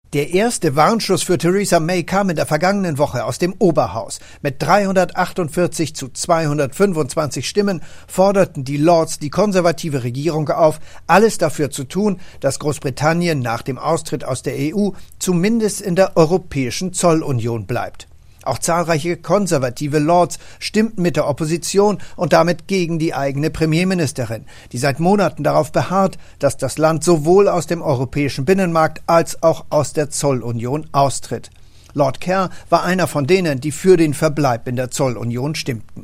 Der erste Warnschuss für Theresa May kam in der vergangenen Woche aus dem Oberhaus. Mit 348 zu 225 Stimmen forderten die Lords die konservative Regierung auf, alles dafür zu tun, dass Großbritannien nach dem Austritt aus der EU zumindest in der Europäischen Zollunion bleibt. Auch zahlreiche konservative Lords stimmten mit der Opposition und damit gegen die eigene Premierministerin, die seit Monaten darauf beharrt, dass das Land sowohl aus dem europäischen Binnenmarkt als auch aus der Zollunion austritt. Lord Kerr war einer von denen, die für den Verbleib in der Zollunion stimmten.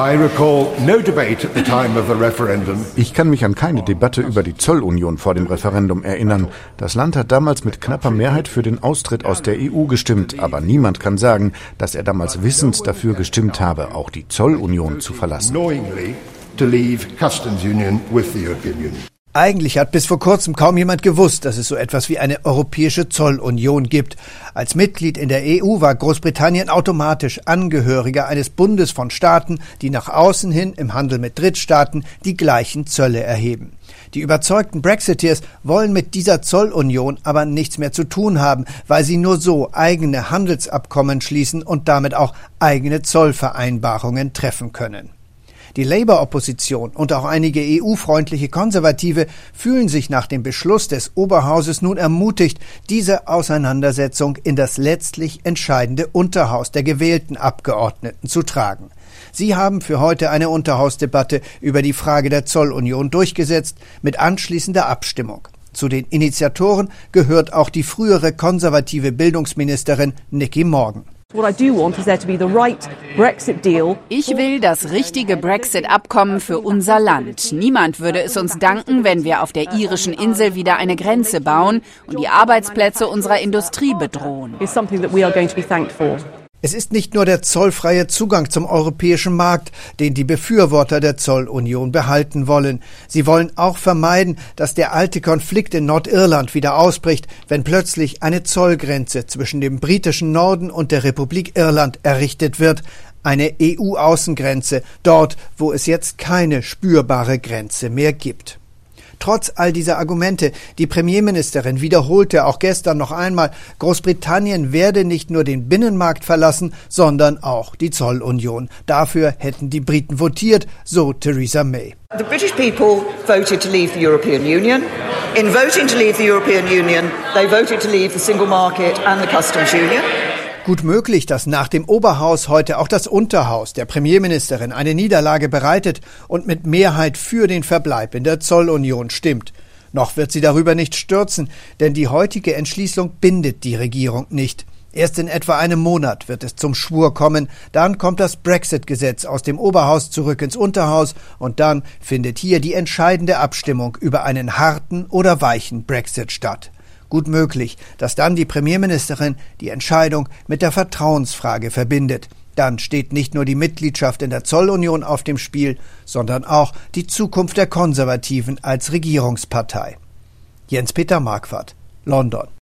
Ich kann mich an keine Debatte über die Zollunion vor dem Referendum erinnern. Das Land hat damals mit knapper Mehrheit für den Austritt aus der EU gestimmt, aber niemand kann sagen, dass er damals wissend dafür gestimmt habe, auch die Zollunion zu verlassen. Eigentlich hat bis vor kurzem kaum jemand gewusst, dass es so etwas wie eine europäische Zollunion gibt. Als Mitglied in der EU war Großbritannien automatisch Angehöriger eines Bundes von Staaten, die nach außen hin im Handel mit Drittstaaten die gleichen Zölle erheben. Die überzeugten Brexiteers wollen mit dieser Zollunion aber nichts mehr zu tun haben, weil sie nur so eigene Handelsabkommen schließen und damit auch eigene Zollvereinbarungen treffen können. Die Labour-Opposition und auch einige EU-freundliche Konservative fühlen sich nach dem Beschluss des Oberhauses nun ermutigt, diese Auseinandersetzung in das letztlich entscheidende Unterhaus der gewählten Abgeordneten zu tragen. Sie haben für heute eine Unterhausdebatte über die Frage der Zollunion durchgesetzt, mit anschließender Abstimmung. Zu den Initiatoren gehört auch die frühere konservative Bildungsministerin Nicky Morgan. Ich will das richtige Brexit-Abkommen für unser Land. Niemand würde es uns danken, wenn wir auf der irischen Insel wieder eine Grenze bauen und die Arbeitsplätze unserer Industrie bedrohen. Es ist nicht nur der zollfreie Zugang zum europäischen Markt, den die Befürworter der Zollunion behalten wollen. Sie wollen auch vermeiden, dass der alte Konflikt in Nordirland wieder ausbricht, wenn plötzlich eine Zollgrenze zwischen dem britischen Norden und der Republik Irland errichtet wird. Eine EU-Außengrenze, dort, wo es jetzt keine spürbare Grenze mehr gibt. Trotz all dieser Argumente, die Premierministerin wiederholte auch gestern noch einmal, Großbritannien werde nicht nur den Binnenmarkt verlassen, sondern auch die Zollunion. Dafür hätten die Briten votiert, so Theresa May. The British people voted to leave the European Union. In voting to leave the European Union, they voted to leave the single market and the customs union. Gut möglich, dass nach dem Oberhaus heute auch das Unterhaus der Premierministerin eine Niederlage bereitet und mit Mehrheit für den Verbleib in der Zollunion stimmt. Noch wird sie darüber nicht stürzen, denn die heutige Entschließung bindet die Regierung nicht. Erst in etwa einem Monat wird es zum Schwur kommen, dann kommt das Brexit-Gesetz aus dem Oberhaus zurück ins Unterhaus und dann findet hier die entscheidende Abstimmung über einen harten oder weichen Brexit statt. Gut möglich, dass dann die Premierministerin die Entscheidung mit der Vertrauensfrage verbindet. Dann steht nicht nur die Mitgliedschaft in der Zollunion auf dem Spiel, sondern auch die Zukunft der Konservativen als Regierungspartei. Jens-Peter Marquardt, London.